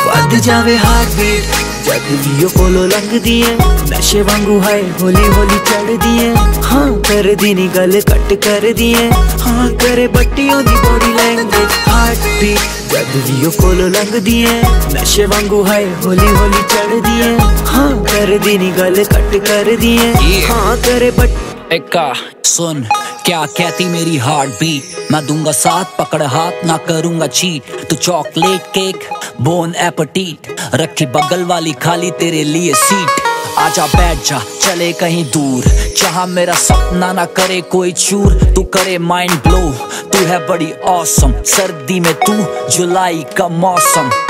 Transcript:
ਵੱਧ ਜਾਵੇ heart beat जद भी कोलो लंघदी है नशे वांगू हाय होली होली चढ़दी है हाँ कर दी नी गल कट कर दी है हाँ करे बट्टियों दी बॉडी लैंग्वेज हार्ट बीट जद भी कोलो लंघदी है नशे वांगू हाय होली होली चढ़दी है हाँ कर दी नी गल कट कर दी है हाँ करे एका सुन क्या कहती मेरी हार्ट बीट, मैं दूंगा साथ पकड़ हाथ ना करूंगा चीट। तू चॉकलेट केक बोन एपेटीट रखी बगल वाली खाली तेरे लिए सीट। आजा बैठ जा चले कहीं दूर जहाँ मेरा सपना ना करे कोई चूर। तू करे माइंड ब्लो तू है बड़ी ऑसम सर्दी में तू जुलाई का मौसम।